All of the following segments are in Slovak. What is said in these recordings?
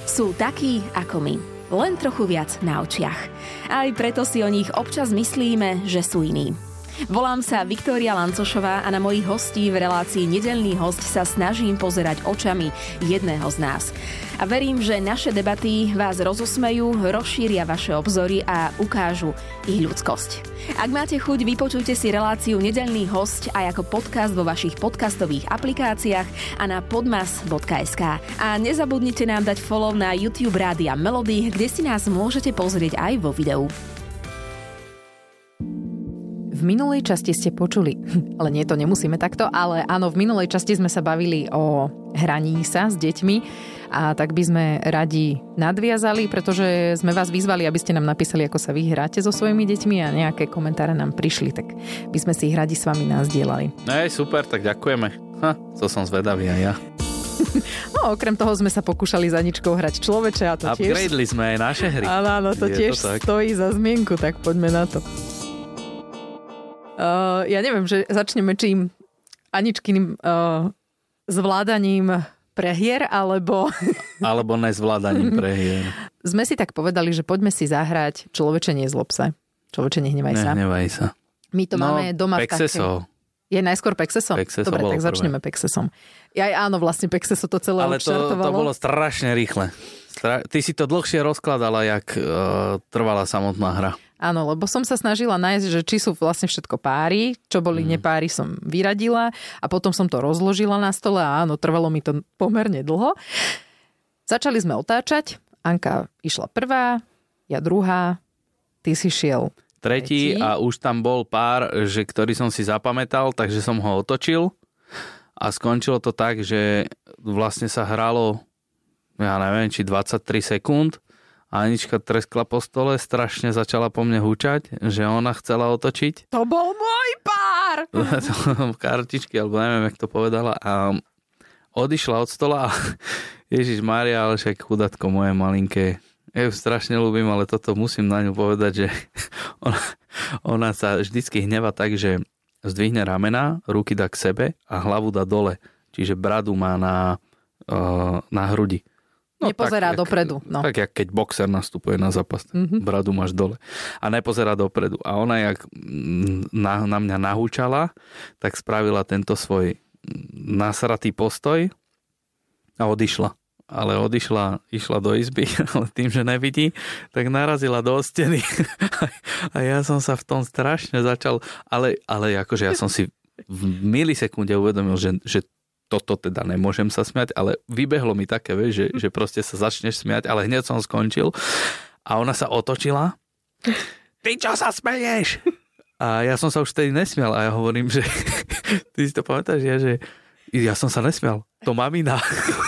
Sú takí ako my, len trochu viac na očiach. Aj preto si o nich občas myslíme, že sú iní. Volám sa Viktória Lancošová a na mojich hostí v relácii Nedeľný hosť sa snažím pozerať očami jedného z nás. A verím, že naše debaty vás rozosmejú, rozšíria vaše obzory a ukážu ich ľudskosť. Ak máte chuť, vypočujte si reláciu Nedeľný hosť aj ako podcast vo vašich podcastových aplikáciách a na podmas.sk. A nezabudnite nám dať follow na YouTube Rádia Melody, kde si nás môžete pozrieť aj vo videu. V minulej časti ste počuli, ale nie, to nemusíme takto, ale áno, v minulej časti sme sa bavili o hraní sa s deťmi a tak by sme radi nadviazali, pretože sme vás vyzvali, aby ste nám napísali, ako sa vy hráte so svojimi deťmi a nejaké komentáre nám prišli, tak by sme si ich radi s vami nazdielali. Super, tak ďakujeme. To som zvedavý aj ja. No, okrem toho sme sa pokúšali za Aničkou hrať Človeče a to tiež... Upgradeli sme aj naše hry. Áno, to tiež to stojí za zmienku, tak poďme na to. Ja neviem, že začneme čím Aničkyným zvládaním prehier, alebo... Alebo nezvládaním prehier. Sme si tak povedali, že poďme si zahrať Človeče, nezlob sa. Človeče, nehnevaj sa. Nehnevaj sa. My to máme doma v takej... Je najskôr Pexeso? Dobre, tak začneme Pexesom. Áno, vlastne Pexeso to celé odštartovalo. Ale to bolo strašne rýchle. Ty si to dlhšie rozkladala, jak trvala samotná hra. Áno, lebo som sa snažila nájsť, že či sú vlastne všetko páry, čo boli nepáry som vyradila a potom som to rozložila na stole a áno, trvalo mi to pomerne dlho. Začali sme otáčať, Anka išla prvá, ja druhá, ty si šiel tretí a už tam bol pár, ktorý som si zapamätal, takže som ho otočil a skončilo to tak, že vlastne sa hralo, ja neviem, či 23 sekúnd. A Anička treskla po stole, strašne začala po mne hučať, že ona chcela otočiť. To bol môj pár! Kartičky, alebo neviem, jak to povedala. A odišla od stola a Ježišmária, ale však chudatko moje malinké. Ja ju strašne ľúbim, ale toto musím na ňu povedať, že ona sa vždycky hneva tak, že zdvihne ramena, ruky dá k sebe a hlavu dá dole. Čiže bradu má na hrudi. No, nepozerá dopredu. No. Tak, jak keď boxer nastupuje na zápas, bradu máš dole. A nepozerá dopredu. A ona, jak na mňa nahúčala, tak spravila tento svoj nasratý postoj a odišla. Ale išla do izby, ale tým, že nevidí, tak narazila do steny. A ja som sa v tom strašne začal, ale akože ja som si v milisekunde uvedomil, že toto teda nemôžem sa smiať, ale vybehlo mi také, že proste sa začneš smiať, ale hneď som skončil a ona sa otočila. Ty čo sa smeješ? A ja som sa už vtedy nesmial a ja hovorím, že ty si to pamätáš, že ja som sa nesmial. To mamina.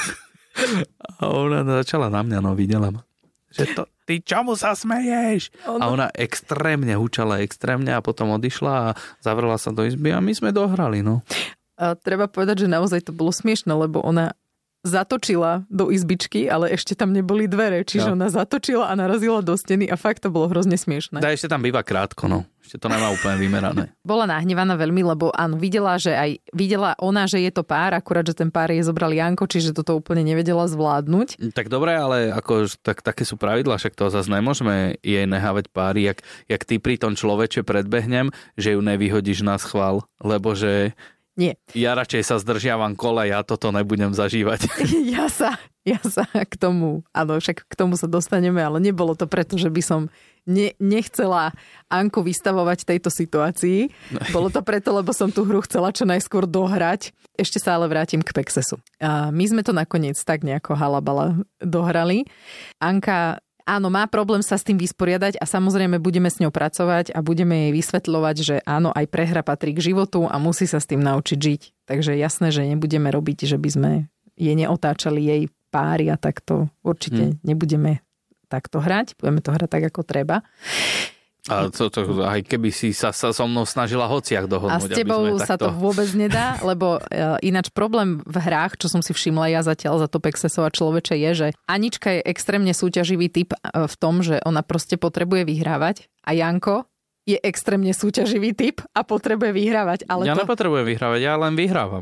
A ona začala na mňa, videla ma. Že to, ty čomu sa smeješ? A ona extrémne hučala a potom odišla a zavrela sa do izby a my sme dohrali, A treba povedať, že naozaj to bolo smiešne, lebo ona zatočila do izbičky, ale ešte tam neboli dvere, čiže ona zatočila a narazila do steny a fakt to bolo hrozne smiešne. Ešte tam býva krátko, ešte to nemá úplne vymerané. Bola nahnevaná veľmi, lebo áno, videla ona, že je to pár, akurát, že ten pár jej zobral Janko, čiže toto úplne nevedela zvládnuť. Tak dobre, ale také sú pravidlá, však to zase nemôžeme jej nehávať páry, jak ty pri tom Človeče predbehnem, že ju nevyhodíš na schvál, lebo že nie. Ja radšej sa zdržiavam kole, ja toto nebudem zažívať. Ja sa k tomu, áno, však k tomu sa dostaneme, ale nebolo to preto, že by som nechcela Anku vystavovať tejto situácii. Bolo to preto, lebo som tú hru chcela čo najskôr dohrať. Ešte sa ale vrátim k Pexesu. A my sme to nakoniec tak nejako halabala dohrali. Anka áno, má problém sa s tým vysporiadať a samozrejme budeme s ňou pracovať a budeme jej vysvetľovať, že áno, aj prehra patrí k životu a musí sa s tým naučiť žiť. Takže jasné, že nebudeme robiť, že by sme jej neotáčali jej páry a takto určite nebudeme takto hrať. Budeme to hrať tak, ako treba. A aj keby si sa so mnou snažila hociak dohodnúť. A s tebou sa to vôbec nedá, lebo ináč problém v hrách, čo som si všimla ja zatiaľ za to Pexeso a Človeče je, že Anička je extrémne súťaživý typ v tom, že ona proste potrebuje vyhrávať a Janko je extrémne súťaživý typ a potrebuje vyhrávať. Ale ja nepotrebujem vyhrávať, ja len vyhrávam.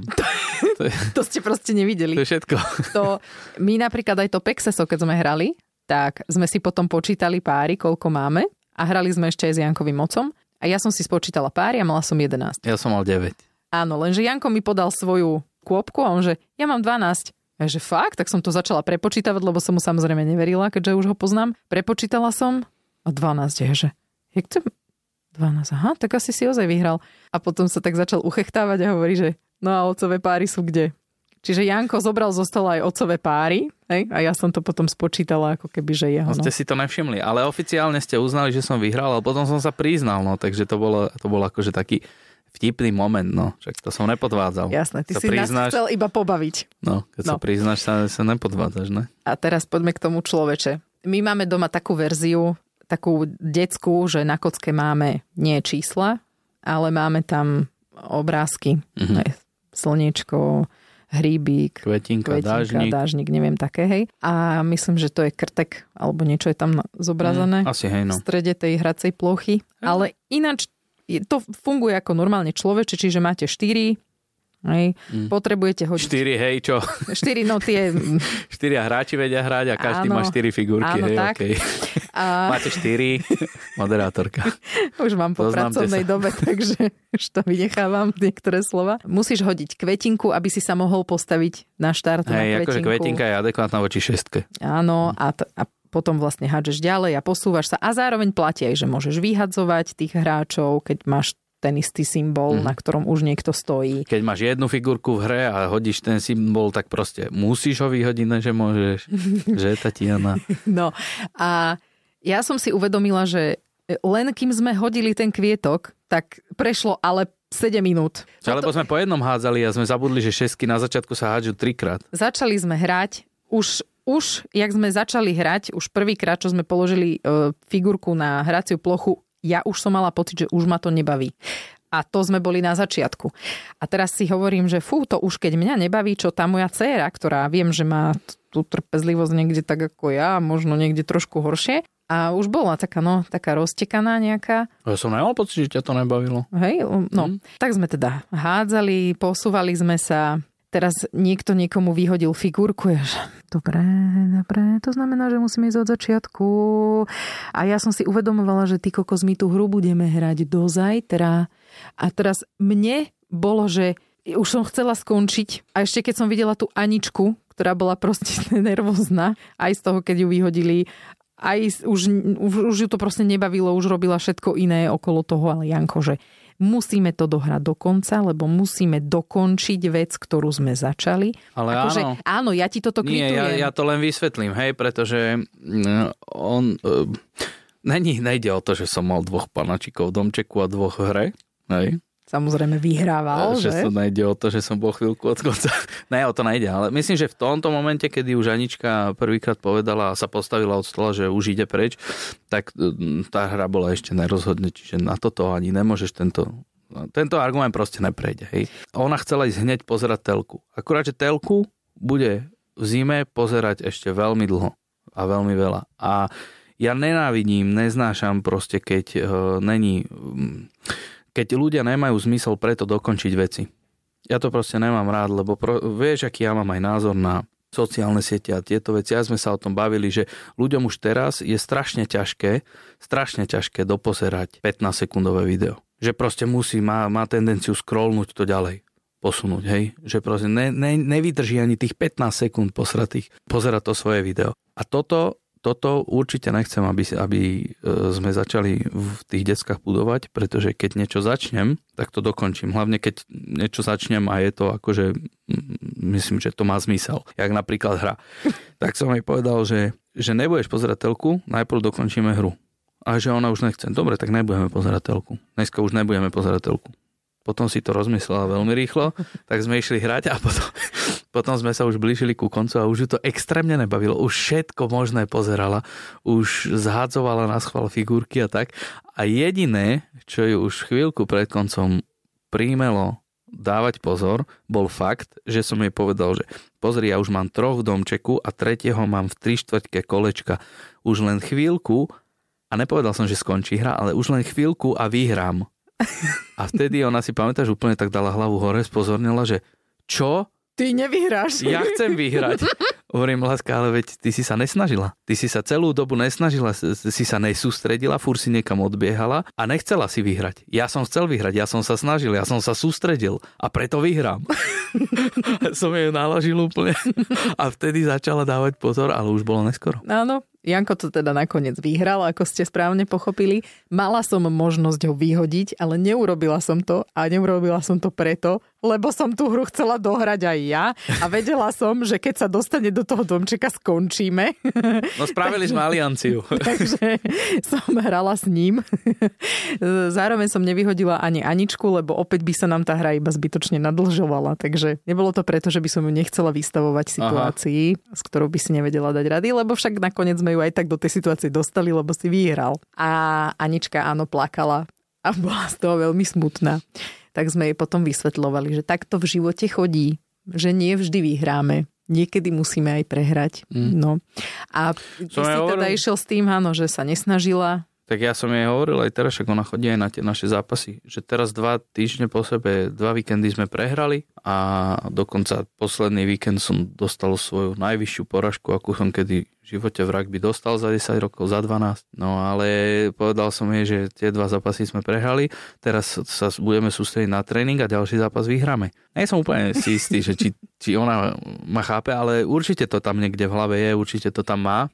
To ste proste nevideli. To je všetko. My napríklad aj to Pexeso, keď sme hrali, tak sme si potom počítali páry, koľko máme a hrali sme ešte aj s Jankovým otcom a ja som si spočítala páry a mala som 11. Ja som mal 9. Áno, lenže Janko mi podal svoju kôpku a on že, ja mám 12. Ja že fakt? Tak som to začala prepočítavať, lebo som mu samozrejme neverila, keďže už ho poznám. Prepočítala som a 12 je, že jak to 12, aha, tak asi si ozaj vyhral. A potom sa tak začal uchechtávať a hovorí, že no a otcové páry sú kde? Čiže Janko zobral zo stola aj otcové páry, hej? A ja som to potom spočítala, ako keby, že jeho. Ste si to nevšimli, ale oficiálne ste uznali, že som vyhral, ale potom som sa priznal, no, takže to bolo akože taký vtipný moment, no, však to som nepodvádzal. Jasné, ty si nás chcel iba pobaviť. No, keď sa priznáš, sa nepodvádzaš, ne? A teraz poďme k tomu človeče. My máme doma takú verziu, takú detskú, že na kocke máme nie čísla, ale máme tam obrázky. Slniečko, hríbik, kvetinka, dážnik, neviem také, hej. A myslím, že to je krtek, alebo niečo je tam zobrazené. Asi, hej, no. V strede tej hracej plochy. Ale ináč to funguje ako normálne človeče, čiže máte 4. Hej. Potrebujete hodiť. 4, hej, čo? 4, no tie... 4 hráči vedia hrať a každý má 4 figurky, áno, hej, tak. okej. Máte 4, moderátorka. Už mám po pracovnej dobe, takže už to vynechávam niektoré slova. Musíš hodiť kvetinku, aby si sa mohol postaviť na štart na kvetinku. Hej, akože kvetinka je adekvátna voči 6. Áno, a potom vlastne hádžeš ďalej a posúvaš sa a zároveň platí aj, že môžeš vyhadzovať tých hráčov, keď máš ten istý symbol, na ktorom už niekto stojí. Keď máš jednu figurku v hre a hodíš ten symbol, tak proste musíš ho vyhodiť, že môžeš. Že, Tatiana? No a ja som si uvedomila, že len kým sme hodili ten kvietok, tak prešlo ale 7 minút. Alebo sme po jednom hádzali a sme zabudli, že 6 na začiatku sa hádžu 3-krát. Začali sme hrať, už jak sme začali hrať, už prvýkrát, čo sme položili figurku na hraciu plochu, ja už som mala pocit, že už ma to nebaví. A to sme boli na začiatku. A teraz si hovorím, že to už keď mňa nebaví, čo tá moja dcéra, ktorá viem, že má tú trpezlivosť niekde tak ako ja, možno niekde trošku horšie. A už bola taká roztekaná nejaká. Ja som nemal pocit, že ťa to nebavilo. Hej, no. Tak sme teda hádzali, posúvali sme sa. Teraz niekto niekomu vyhodil figurku. Dobre, to znamená, že musíme ísť od začiatku. A ja som si uvedomovala, že ty kokos, my tú hru budeme hrať do zajtra. A teraz mne bolo, že už som chcela skončiť. A ešte keď som videla tú Aničku, ktorá bola proste nervózna, aj z toho, keď ju vyhodili, aj už ju to proste nebavilo, už robila všetko iné okolo toho, ale Janko, že musíme to dohrať do konca, lebo musíme dokončiť vec, ktorú sme začali. Ale áno, ja ti toto kvitujem. Nie, ja to len vysvetlím, hej, pretože nejde o to, že som mal 2 panačikov v domčeku a 2 v hre, hej. Samozrejme vyhrával, že? Že to nejde o to, že som bol chvíľku od konca. Ne, o to nejde, ale myslím, že v tomto momente, kedy už Anička prvýkrát povedala a sa postavila od stola, že už ide preč, tak tá hra bola ešte nerozhodne, čiže na toto ani nemôžeš tento argument proste neprejde. Hej. Ona chcela ísť hneď pozerať telku. Akurát, že telku bude v zime pozerať ešte veľmi dlho a veľmi veľa. A ja neznášam proste, keď ľudia nemajú zmysel preto dokončiť veci. Ja to proste nemám rád, lebo vieš, aký ja mám aj názor na sociálne siete a tieto veci. Ja sme sa o tom bavili, že ľuďom už teraz je strašne ťažké dopozerať 15-sekundové video. Že proste má tendenciu scrollnúť to ďalej, posunúť, hej. Že proste nevydrží ani tých 15 sekúnd pozerať to svoje video. A toto určite nechcem, aby sme začali v tých deckách budovať, pretože keď niečo začnem, tak to dokončím. Hlavne keď niečo začnem a je to akože, myslím, že to má zmysel. Jak napríklad hra. Tak som jej povedal, že nebudeš pozerať telku, najprv dokončíme hru. A že ona už nechce. Dobre, tak nebudeme pozerať telku. Dneska už nebudeme pozerať telku. Potom si to rozmyslela veľmi rýchlo, tak sme išli hrať a potom sme sa už blížili ku koncu a už ju to extrémne nebavilo. Už všetko možné pozerala, už zhádzovala na schvál figurky a tak. A jediné, čo ju už chvíľku pred koncom príjmelo dávať pozor, bol fakt, že som jej povedal, že pozri, ja už mám 3 v domčeku a 3. mám v 3/4 kolečka. Už len chvíľku A nepovedal som, že skončí hra, ale už len chvíľku a vyhrám. A vtedy ona si, pamätáš, úplne tak dala hlavu hore, spozornila, že čo? Ty nevyhráš. Ja chcem vyhrať. Hovorím, láska, ale veď ty si sa nesnažila. Ty si sa celú dobu nesnažila, si sa nesústredila, furt si niekam odbiehala a nechcela si vyhrať. Ja som chcel vyhrať, ja som sa snažil, ja som sa sústredil a preto vyhrám. Som jej naložil úplne a vtedy začala dávať pozor, ale už bolo neskoro. Áno, Janko to teda nakoniec vyhral, ako ste správne pochopili. Mala som možnosť ho vyhodiť, ale neurobila som to a neurobila som to preto, lebo som tú hru chcela dohrať aj ja a vedela som, že keď sa dostane do toho domčeka, skončíme. No spravili sme alianciu. Takže som hrala s ním. Zároveň som nevyhodila ani Aničku, lebo opäť by sa nám tá hra iba zbytočne nadlžovala. Takže nebolo to preto, že by som ju nechcela vystavovať situácii, s ktorou by si nevedela dať rady, lebo však nakoniec sme ju aj tak do tej situácie dostali, lebo si vyhral. A Anička áno plakala a bola z toho veľmi smutná. Tak sme jej potom vysvetľovali, že takto v živote chodí, že nie vždy vyhráme. Niekedy musíme aj prehrať. No. A ty si teda išiel s tým, áno, že sa nesnažila. Tak ja som jej hovoril aj teraz, však ona chodí aj na tie naše zápasy, že teraz 2 týždne po sebe, 2 víkendy sme prehrali a dokonca posledný víkend som dostal svoju najvyššiu poražku, akú som kedy v živote v rugby dostal za 10 rokov, za 12. No ale povedal som jej, že tie 2 zápasy sme prehrali, teraz sa budeme sústrediť na tréning a ďalší zápas vyhráme. Nie som úplne si istý, že či ona ma chápe, ale určite to tam niekde v hlave je, určite to tam má.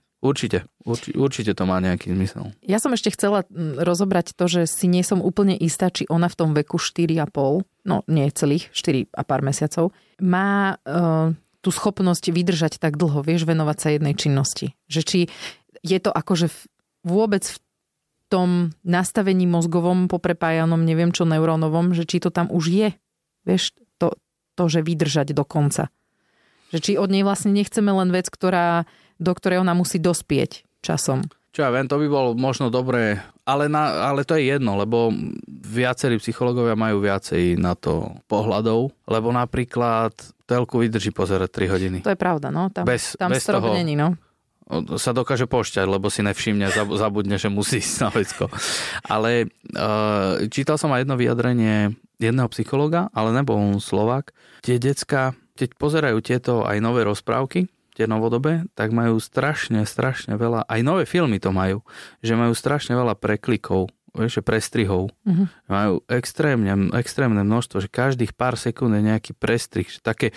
Určite to má nejaký zmysel. Ja som ešte chcela rozobrať to, že si nie som úplne istá, či ona v tom veku 4,5, no nie celých, 4 a pár mesiacov, má tú schopnosť vydržať tak dlho, vieš, venovať sa jednej činnosti. Že či je to akože vôbec v tom nastavení mozgovom poprepájanom, neviem čo, neurónovom, že či to tam už je, vieš, to že vydržať do konca. Že či od nej vlastne nechceme len vec, do ktorej ona musí dospieť časom. Čo ja viem, to by bolo možno dobré, ale to je jedno, lebo viacerí psychológovia majú viacej na to pohľadov, lebo napríklad telku vydrží pozerať 3 hodiny. To je pravda, no. Tam bez strop toho není, no. Sa dokáže pošťať, lebo si nevšimne, zabudne, že musí ísť na vecko. Ale čítal som aj jedno vyjadrenie jedného psychologa, ale nebol on Slovák. Tie decka, keď pozerajú tieto aj nové rozprávky, tie novodobé, tak majú strašne veľa, aj nové filmy to majú, že majú strašne veľa preklikov, vieš, prestrihov. Majú extrémne množstvo, že každých pár sekúnd je nejaký prestrih, že také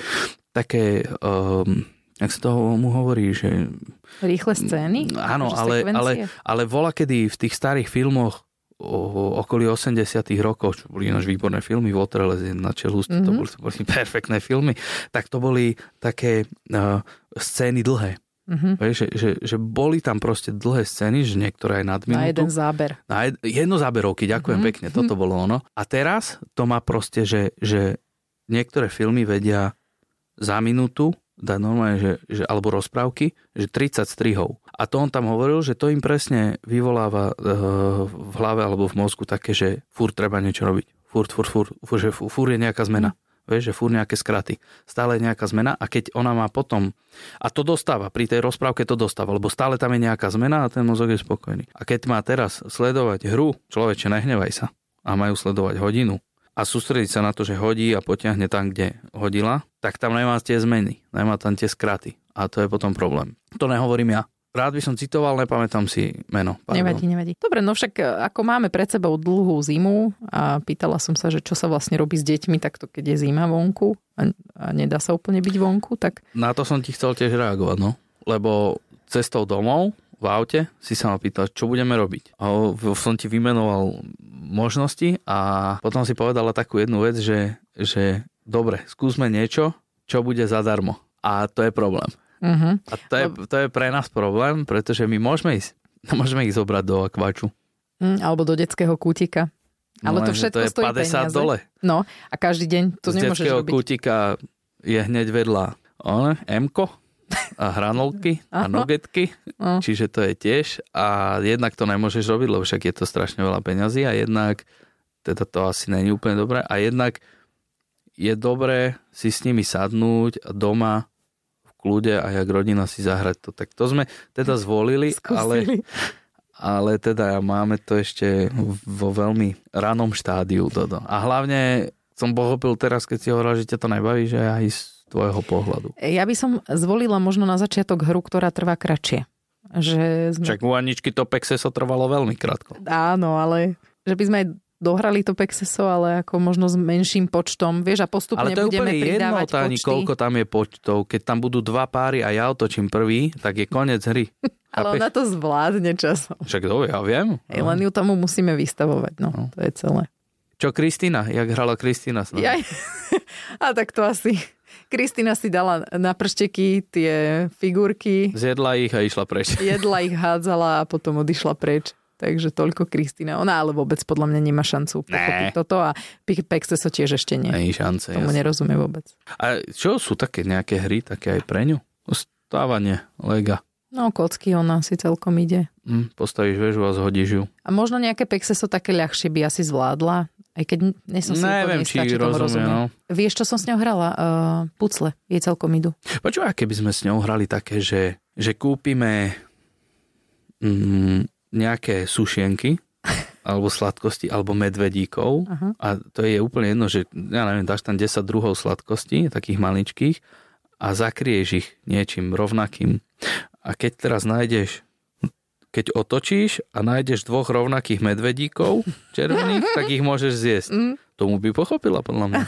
jak sa toho mu hovorí, že... Rýchle scény? Áno, ale volakedy v tých starých filmoch okolí 80 rokov, čo boli náš výborné filmy, Waterless na čelu, to boli perfektné filmy, tak to boli také scény dlhé. Že boli tam proste dlhé scény, že niektoré aj nad minútu. Na jeden záber. Jedno záberovky, ďakujem pekne, toto bolo ono. A teraz to má proste, že niektoré filmy vedia za minútu dať normálne, že alebo rozprávky, že 30 strihov. A to on tam hovoril, že to im presne vyvoláva v hlave alebo v mozgu také, že furt treba niečo robiť. Furt je nejaká zmena. Vieš, že furt nejaké skraty. Stále je nejaká zmena a keď ona má potom, a to dostáva, pri tej rozprávke to dostáva, lebo stále tam je nejaká zmena a ten mozog je spokojný. A keď má teraz sledovať hru, človeče, nehnevaj sa, a majú sledovať hodinu, a sústrediť sa na to, že hodí a potiahne tam, kde hodila, tak tam nemá tie zmeny, nemá tam tie skraty. A to je potom problém. To nehovorím ja. Rád by som citoval, nepamätám si meno. Pardon. Nevadí. Dobre, no však ako máme pred sebou dlhú zimu a pýtala som sa, že čo sa vlastne robí s deťmi takto, keď je zima vonku a nedá sa úplne byť vonku, tak... Na to som ti chcel tiež reagovať, no. Lebo cestou domov v aute si sa ma pýtal, čo budeme robiť. A som ti vymenoval možnosti a potom si povedala takú jednu vec, že dobre, skúsme niečo, čo bude zadarmo. A to je problém. A to je pre nás problém, pretože my môžeme ich zobrať do akváču. Alebo do detského kútika. Ale to všetko to je stojí 50 peniaze. dole. No a každý deň to nemôžeš robiť. Z detského kútika je hneď vedľa M-ko a hranolky a nugetky. Čiže to je tiež. A jednak to nemôžeš robiť, lebo však je to strašne veľa peňazí a jednak teda to asi nie je úplne dobré. A jednak je dobré si s nimi sadnúť doma kľude a jak rodina si zahrať to. Tak to sme teda zvolili, ale teda máme to ešte vo veľmi ranom štádiu, Dodo. A hlavne som pochopil teraz, keď si hovoril, že ťa to nebaví, že aj z tvojho pohľadu. Ja by som zvolila možno na začiatok hru, ktorá trvá kratšie. Však u Aničky to Pexeso trvalo veľmi krátko. Áno, ale že by sme aj dohrali to Pexeso, ale ako možno s menším počtom. Vieš, a postupne budeme pridávať počty. Ale to je úplne jedno, koľko tam je počtov. Keď tam budú 2 páry a ja otočím prvý, tak je koniec hry. Ale ona to zvládne časom. Však ja viem. Len ju tomu musíme vystavovať, no. To je celé. Čo Kristína? Jak hrala Kristína s nami? A tak to asi... Kristína si dala na pršteky tie figurky. Zjedla ich a išla preč. Jedla ich, hádzala a potom odišla preč. Takže toľko Kristína. Ona ale vôbec podľa mňa nemá šancu pochopiť toto a Pexeso tiež ešte nie. Nie šance. Tomu nerozumie vôbec. A čo sú také nejaké hry, také aj pre ňu? Stávanie, lega. No, kocky ona si celkom ide. Postavíš väžu a zhodíš ju. A možno nejaké Pexeso také ľahšie by asi zvládla. Aj keď nesom si neviem, či rozumie. No. Vieš, čo som s ňou hrala? Pucle. Jej celkom idú. Počúvaj, keby sme s ňou hrali také, že kúpime nejaké sušienky alebo sladkosti, alebo medvedíkov. A to je úplne jedno, že ja neviem, dáš tam 10 druhov sladkosti, takých maličkých a zakrieš ich niečím rovnakým. A keď teraz keď otočíš a nájdeš 2 rovnakých medvedíkov červených, tak ich môžeš zjesť. Tomu by pochopila, podľa mňa.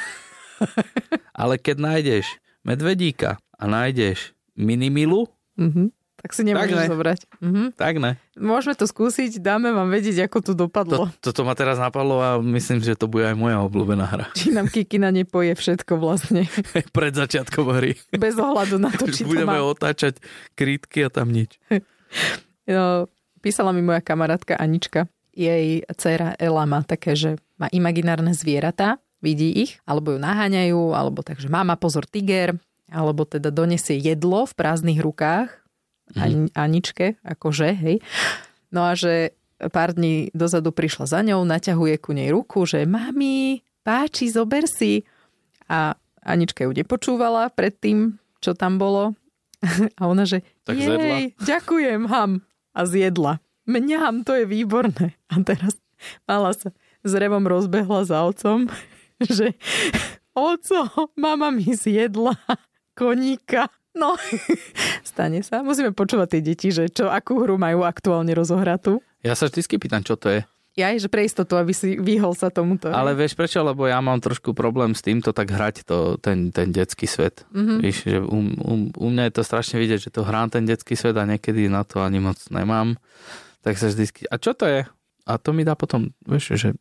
Ale keď nájdeš medvedíka a nájdeš minimilu, tak si nemôžeš zobrať. Tak ne. Môžeme to skúsiť, dáme vám vedieť, ako to dopadlo. Toto ma teraz napadlo a myslím, že to bude aj moja obľúbená hra. Či nám Kikina nepoje všetko vlastne. Pred začiatkom hry. Bez ohľadu na to, či to má. Budeme otáčať krytky a tam nič. No, písala mi moja kamarátka Anička. Jej dcéra Ela má také, že má imaginárne zvieratá, vidí ich, alebo ju naháňajú, alebo takže máma pozor tiger, alebo teda donesie jedlo v prázdnych rukách Aničke, akože, hej. No a že pár dní dozadu prišla za ňou, naťahuje ku nej ruku, že mami, páči, zober si. A Anička ju nepočúvala pred tým, čo tam bolo. A ona, že tak jej, ďakujem, ham. A zjedla. Mňam, to je výborné. A teraz mala sa s revom rozbehla za otcom, že oco, mama mi zjedla koníka. No, stane sa. Musíme počúvať tie deti, že akú hru majú aktuálne rozohratú. Ja sa vždycky pýtam, čo to je. Ja, že pre istotu, aby si vyhol sa tomuto. Ale vieš prečo? Lebo ja mám trošku problém s týmto tak hrať ten detský svet. Víš, že u mňa je to strašne vidieť, že to hrám ten detský svet a niekedy na to ani moc nemám. Tak sa vždycky... A čo to je? A to mi dá potom, vieš, že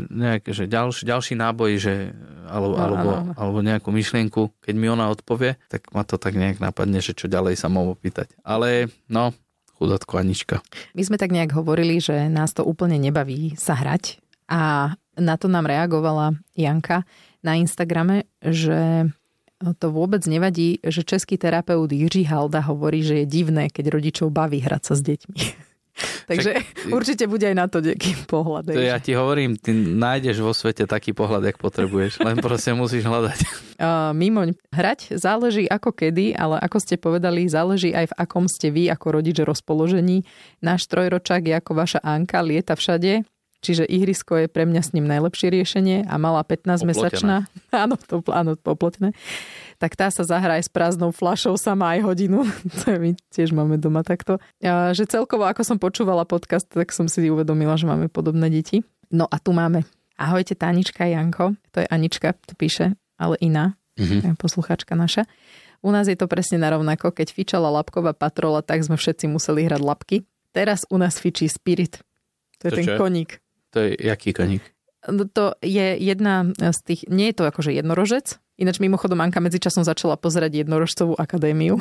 ďalší náboj, že, alebo nejakú myšlienku, keď mi ona odpovie, tak ma to tak nejak napadne, že čo ďalej sa mám opýtať. Ale no... Chudátko Anička. My sme tak nejak hovorili, že nás to úplne nebaví sa hrať a na to nám reagovala Janka na Instagrame, že to vôbec nevadí, že český terapeut Jiří Halda hovorí, že je divné, keď rodičov baví hrať sa s deťmi. Takže určite bude aj na to nejaký pohľad. To ja ti hovorím, ty nájdeš vo svete taký pohľad, jak potrebuješ. Len proste musíš hľadať. Mimoň, hrať záleží ako kedy, ale ako ste povedali, záleží aj v akom ste vy ako rodič rozpoložení. Náš trojročák je ako vaša Anka, lieta všade, čiže ihrisko je pre mňa s ním najlepšie riešenie a malá 15-mesačná. Áno, poplotené. Tak tá sa zahrá aj s prázdnou fľašou sama aj hodinu. To my tiež máme doma takto. Že celkovo, ako som počúvala podcast, tak som si uvedomila, že máme podobné deti. No a tu máme. Ahojte, Tánička a Janko. To je Anička, to píše, ale iná. Poslucháčka naša. U nás je to presne narovnako. Keď fičala labková patrola, tak sme všetci museli hrať labky. Teraz u nás fičí Spirit. To je ten koník. To je jaký koník? To je jedna z tých, nie je to akože jednorožec, ináč mimochodom Anka medzičasom začala pozerať Jednorožcovú akadémiu.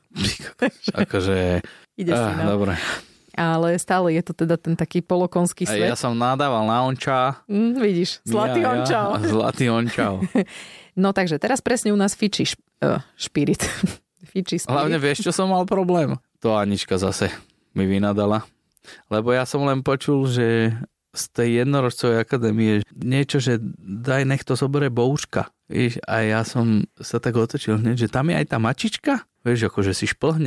Akože... Ide si, no. Dobre. Ale stále je to teda ten taký polokonský svet. Ja som nadával na onča. Vidíš, zlatý ončau. Zlatý ončau. No takže teraz presne u nás fičí Špirit. Fičí Spirit. Hlavne vieš, čo som mal problém? To Anička zase mi vynadala. Lebo ja som len počul, že z tej Jednorožcovej akadémie niečo, že nech to zoberie bouška. Víš, a ja som sa tak otočil hneď, že tam je aj tá mačička. Vieš, akože si šplhnem.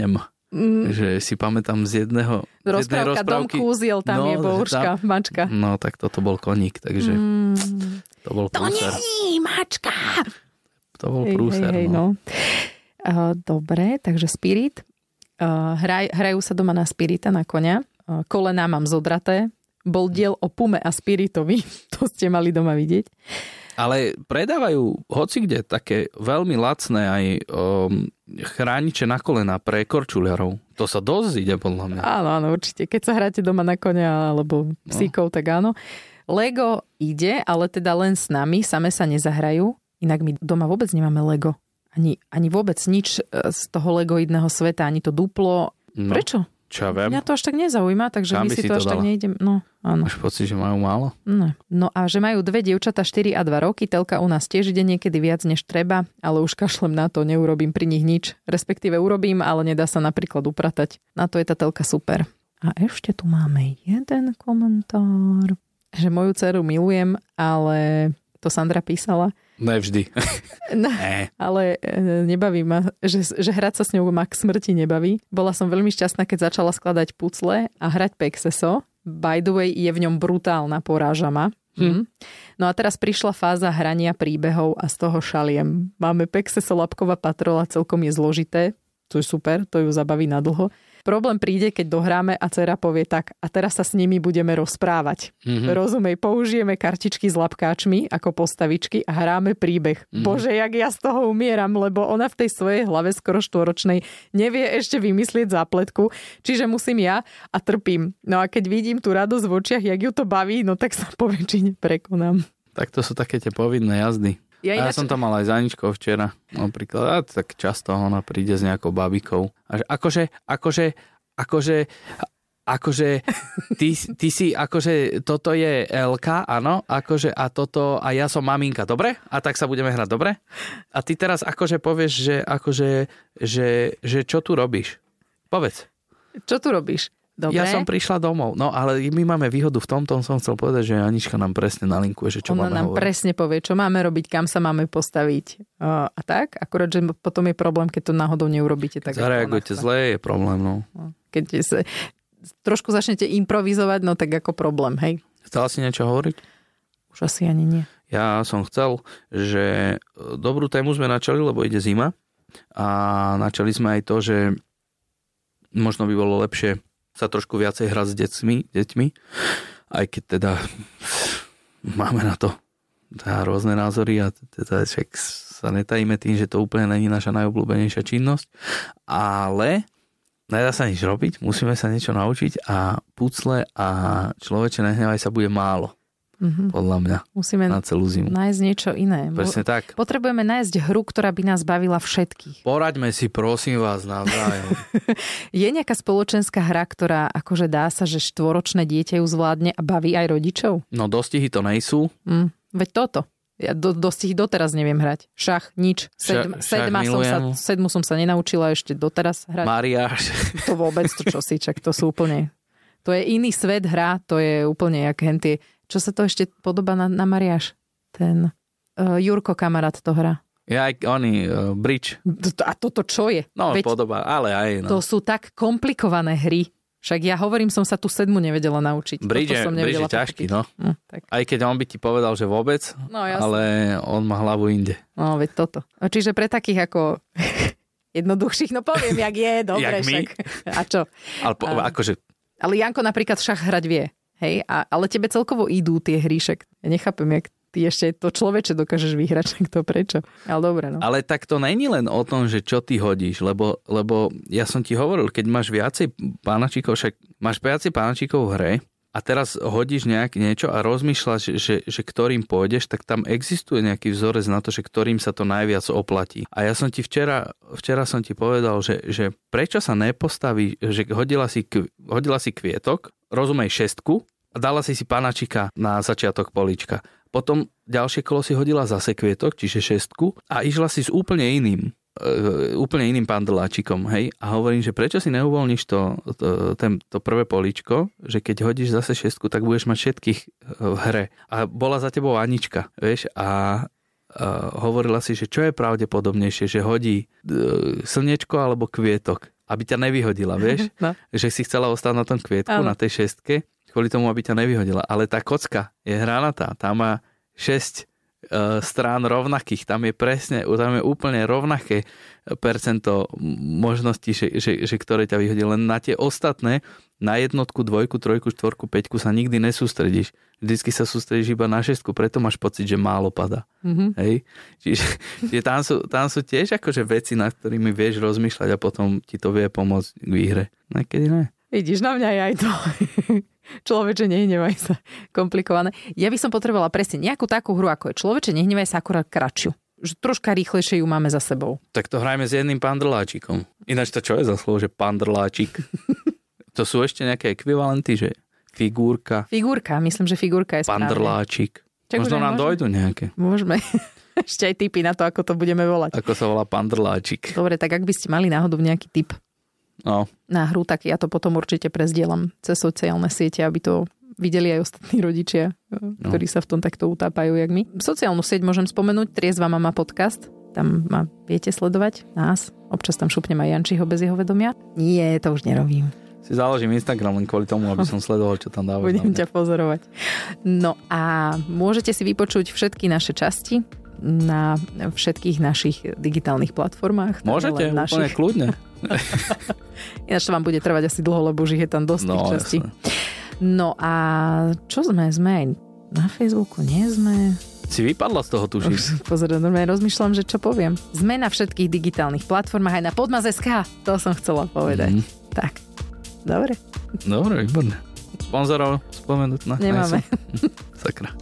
Že si pamätám z jednej rozprávky. Dom kúziel, tam je bouška, mačka. No, tak toto bol koník, takže to bol prúser. To nie, mačka! To bol prúser, no. Dobre, takže Spirit. Hrajú sa doma na Spirita, na koňa. Kolená mám zodraté. Bol diel o Pume a Spiritovi. To ste mali doma vidieť. Ale predávajú hocikde také veľmi lacné aj chrániče na kolena pre korčuliarov. To sa dosť ide podľa mňa. Áno, určite. Keď sa hráte doma na koňa alebo psíkov, tak áno. Lego ide, ale teda len s nami. Same sa nezahrajú. Inak my doma vôbec nemáme Lego. Ani vôbec nič z toho legoidného sveta. Ani to duplo. No. Prečo? Čo ja viem? Mňa to až tak nezaujíma, takže Kam my si to až tak nejdem. No, áno. Máš pocit, že majú málo? No a že majú 2 dievčatá, 4 a 2 roky. Telka u nás tiež ide niekedy viac než treba, ale už kašlem na to, neurobím pri nich nič. Respektíve urobím, ale nedá sa napríklad upratať. Na to je tá telka super. A ešte tu máme jeden komentár, že moju dceru milujem, ale to Sandra písala. Nevždy. No, ale nebaví ma, že hrať sa s ňou ma k smrti nebaví. Bola som veľmi šťastná, keď začala skladať pucle a hrať Pexeso. By the way, je v ňom brutálna, poráža ma. No a teraz prišla fáza hrania príbehov a z toho šaliem. Máme Pexeso Labková patrola, celkom je zložité. To je super, to ju zabaví na dlho. Problém príde, keď dohráme a dcera povie tak, a teraz sa s nimi budeme rozprávať. Rozumej, použijeme kartičky s labkáčmi ako postavičky a hráme príbeh. Bože, jak ja z toho umieram, lebo ona v tej svojej hlave skoro 4-ročnej nevie ešte vymyslieť zápletku, čiže musím ja a trpím. No a keď vidím tú radosť v očiach, jak ju to baví, no tak sa po väčšine prekonám. Tak to sú také tie povinné jazdy. Ja som tam mal aj s Aničkou včera. Napríklad, tak často ona príde s nejakou babikou. A že akože, ty si, akože, toto je Elka, áno, akože, a toto, a ja som maminka, dobre? A tak sa budeme hrať, dobre? A ty teraz akože povieš, že akože, že čo tu robíš? Povedz. Čo tu robíš? Dobre. Ja som prišla domov. No, ale my máme výhodu v tomto, som chcel povedať, že Anička nám presne nalinkuje, že čo ona máme nám hovoriť. Presne povie, čo máme robiť, kam sa máme postaviť. A tak, akurát, že potom je problém, keď to náhodou neurobíte. Tak zareagujete zle, je problém, no. Keď sa trošku začnete improvizovať, no tak ako problém, hej. Chcela si niečo hovoriť? Už asi ani nie. Ja som chcel, že dobrú tému sme načali, lebo ide zima. A načali sme aj to, že možno by bolo lepšie sa trošku viacej hrať s deťmi, aj keď teda máme na to rôzne názory a teda však sa netajíme tým, že to úplne není naša najobľúbenejšia činnosť, ale nedá sa nič robiť, musíme sa niečo naučiť a pucle a človeče nehnevaj sa bude málo. Podľa mňa. Musíme na celú zimu nájsť niečo iné. Presne tak. Potrebujeme nájsť hru, ktorá by nás bavila všetkých. Poraďme si, prosím vás, navzájom. Je nejaká spoločenská hra, ktorá akože dá sa, že 4-ročné dieťa ju zvládne a baví aj rodičov? No dostihy to nejsú. Veď toto. Ja dostihy doteraz neviem hrať. Šach, nič. Sedmu som sa nenaučila ešte doteraz hrať. Mariáš. To vôbec, to čo si, čak to sú úplne... To je iný svet hra, to je úplne jak hentie. Čo sa to ešte podobá na Mariáš? Ten Jurko kamarát to hrá. Ja aj oni, bridge. A toto čo je? No, podobá, ale aj. No. To sú tak komplikované hry. Však ja hovorím, som sa tu 7 nevedela naučiť. Bridge je ťažký, no. Tak. Aj keď on by ti povedal, že vôbec, no, ale on má hlavu inde. No, veď toto. Čiže pre takých ako jednoduchších, no poviem, jak je, dobre. Jak však. A čo? Akože... Ale Janko napríklad šach hrať vie. Hej, ale tebe celkovo idú tie hry, však ja nechápem, jak ty ešte to človeče dokážeš vyhrať, však to prečo. Ale dobre, no. Ale tak to není len o tom, že čo ty hodíš, lebo ja som ti hovoril, keď máš viacej pánačíkov, však máš viacej pánačíkov v hre a teraz hodíš niečo a rozmýšľaš, že ktorým pôjdeš, tak tam existuje nejaký vzorec na to, že ktorým sa to najviac oplatí. A ja som ti včera som ti povedal, že prečo sa nepostaví, že hodila si kvietok, rozumej 6 a dala si panačika na začiatok políčka. Potom ďalšie kolo si hodila zase kvietok, čiže 6 a išla si s úplne iným pandeláčikom, hej? A hovorím, že prečo si neuvoľníš to prvé políčko, že keď hodíš zase 6, tak budeš mať všetkých v hre. A bola za tebou Anička, vieš? A hovorila si, že čo je pravdepodobnejšie, že hodí slniečko alebo kvietok. aby ťa nevyhodila, vieš? No. Že si chcela ostať na tom kvietku, na tej 6, kvôli tomu, aby ťa nevyhodila. Ale tá kocka je hranatá, tam má 6 strán rovnakých, tam je úplne rovnaké percento možností, že ktoré ťa vyhodí. Len na tie ostatné, na 1, 2, 3, 4, 5 sa nikdy nesústredíš. Vždycky sa sústredíš iba na 6, preto máš pocit, že málo padá. Hej? Čiže tam sú tiež akože veci, nad ktorými vieš rozmýšľať a potom ti to vie pomôcť k výhre. Niekedy ne. Vidíš, na mňa je aj to. Človeče, nehnevaj sa. Komplikované. Ja by som potrebovala presne nejakú takú hru, ako je Človeče, nehnevaj sa, akurát kratšiu. Že troška rýchlejšie ju máme za sebou. Tak to hrajme s jedným pandrláčikom. Ináč to čo je za slovo, že pandrláčik? To sú ešte nejaké ekvivalenty, že figurka. Figurka, myslím, že figurka je správne. Pandrláčik. Možno nám dojdu nejaké. Môžeme. Ešte aj tipy na to, ako to budeme volať. Ako sa volá pandrláčik. Dobre, tak ak by ste mali náhodou nejaký tip na hru, tak ja to potom určite prezdielam cez sociálne siete, aby to videli aj ostatní rodičia, ktorí sa v tom takto utápajú, jak my. Sociálnu sieť môžem spomenúť, Triezva mama podcast. Tam ma viete sledovať, nás. Občas tam šupnem aj Jančiho bez jeho vedomia. Nie, to už nerobím. Si založím Instagram len kvôli tomu, aby som sledoval, čo tam dávajú. Budem ťa pozorovať. No a môžete si vypočuť všetky naše časti na všetkých našich digitálnych platformách. Môžete, úplne kľudne. Ináč to vám bude trvať asi dlho, lebo už ich je tam dosť tých častí. No a čo sme? Sme aj na Facebooku? Nie sme? Si vypadla z toho, tuším. Pozor, normálne rozmýšľam, že čo poviem. Sme na všetkých digitálnych platformách, aj na Podmaz.sk. To som chcela povedať. Tak. Dobre. Dobre, výborné. Sponzorov spomenúť na nemáme. Sakra.